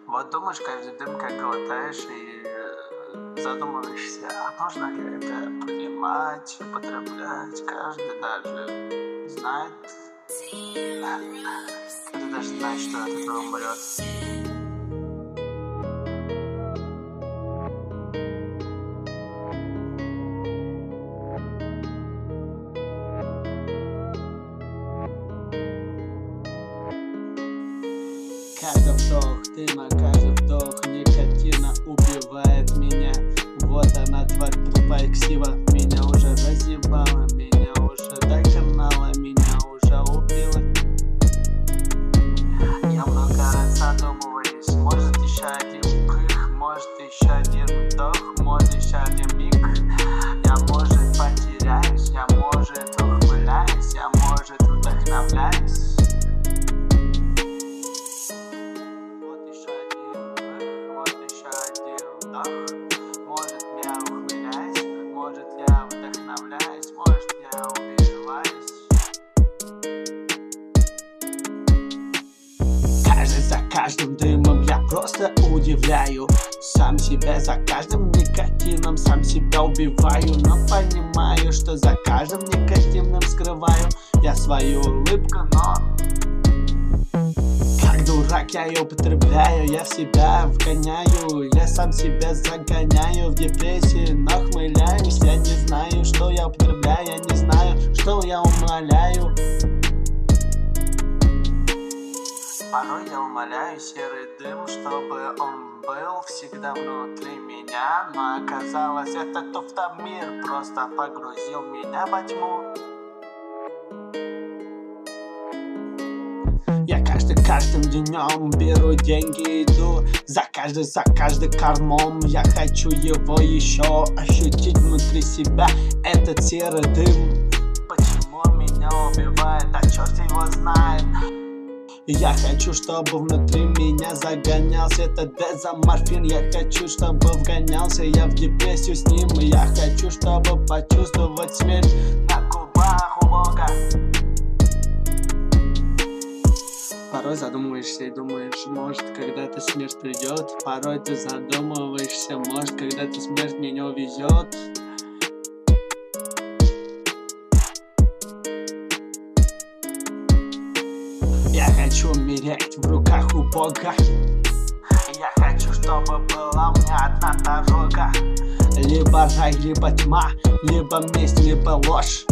Вот думаешь каждый дым, как глотаешь, и задумываешься, а нужно ли это принимать, употреблять. Каждый даже знает, что от этого умрет. Каждый вдох дыма, каждый вдох никотина убивает меня. Вот она, тварь тупая ксива, меня уже разъебала, меня уже догнала, меня уже убила. Я много раз задумываюсь, может еще один пых, может еще один вдох, может еще один миг. Я может потеряюсь, я может ухмыляюсь, я может вдохновляюсь. Может я ухмыляюсь, может я вдохновляюсь, может я убиваюсь. Каждый за каждым дымом я просто удивляю сам себя, за каждым никотином сам себя убиваю. Но понимаю, что за каждым никотином скрываю я свою улыбку, но дурак, я ее употребляю, я в себя вгоняю, я сам себя загоняю в депрессии, нахмыляюсь. Я не знаю, что я употребляю, я не знаю, что я умоляю. Порой я умоляю серый дым, чтобы он был всегда внутри меня, но оказалось, этот автомир просто погрузил меня во тьму. Я каждым днем беру деньги, иду за каждый кормом. Я хочу его еще ощутить внутри себя, этот серый дым. Почему меня убивает, а черт его знает. Я хочу, чтобы внутри меня загонялся этот дезоморфин. Я хочу, чтобы вгонялся я в депрессию с ним. Я хочу, чтобы почувствовать смерть на губах у Бога. Порой задумываешься и думаешь, может, когда-то смерть придет. Порой ты задумываешься, может, когда-то смерть меня увезет. Я хочу умереть в руках у Бога. Я хочу, чтобы была у меня одна дорога. Либо рай, либо тьма, либо месть, либо ложь.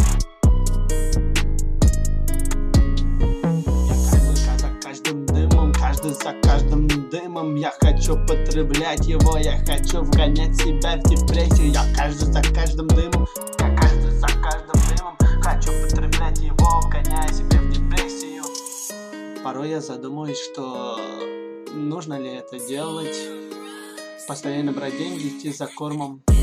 За каждым дымом я хочу потреблять его, я хочу вгонять себя в депрессию. Я каждый за каждым дымом, хочу потреблять его, вгоняя себя в депрессию. Порой я задумываюсь, что нужно ли это делать, постоянно брать деньги, идти за кормом.